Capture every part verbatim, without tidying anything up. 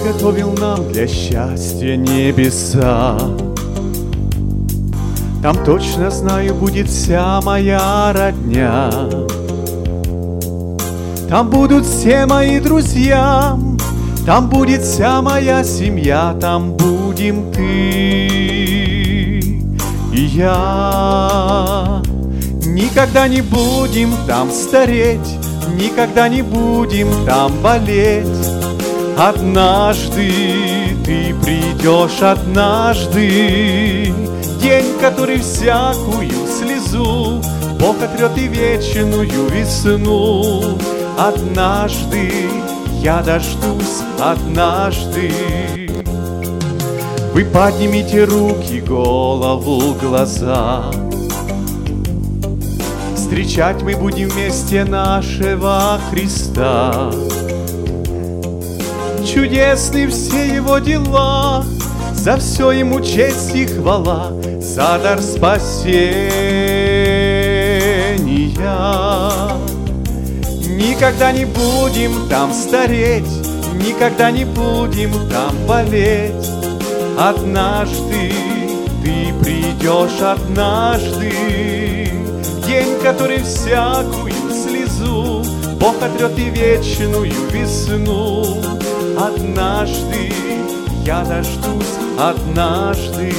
приготовил нам для счастья небеса. Там точно знаю, будет вся моя родня. Там будут все мои друзья, там будет вся моя семья, там будем ты и я. Никогда не будем там стареть, никогда не будем там болеть. Однажды ты придешь, однажды, день, который всякую слезу Бог отрет и вечную весну. Однажды я дождусь, однажды. Вы поднимите руки, голову, глаза. Встречать мы будем вместе нашего Христа. Чудесны все его дела, за все ему честь и хвала, за дар спасения. Никогда не будем там стареть, никогда не будем там болеть. Однажды ты придешь, однажды, день, который всякую слезу Бог отрет и вечную весну. Однажды я дождусь, однажды.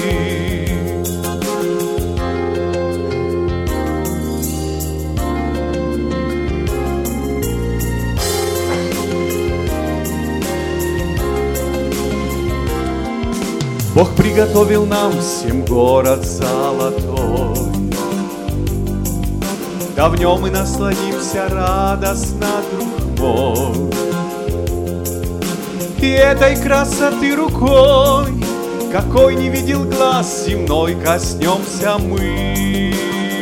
Бог приготовил нам всем город золотой. Да в нем мы насладимся радостно, друг мой. И этой красоты рукой, какой не видел глаз земной, коснемся мы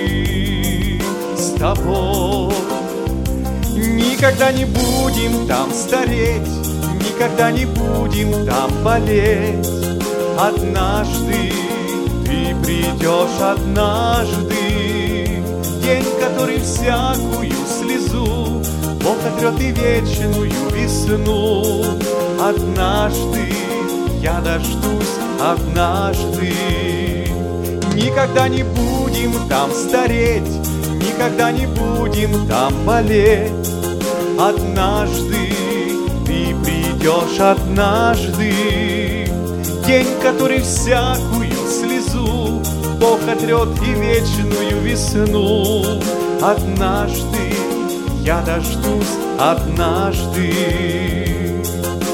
с тобой. Никогда не будем там стареть, никогда не будем там болеть. Однажды ты придешь, однажды, день, который всякую слезу Бог отрет и вечную весну. Однажды я дождусь, однажды. Никогда не будем там стареть, никогда не будем там болеть. Однажды ты придешь, однажды, день, который всякую слезу Бог отрет и вечную весну. Однажды я дождусь, однажды.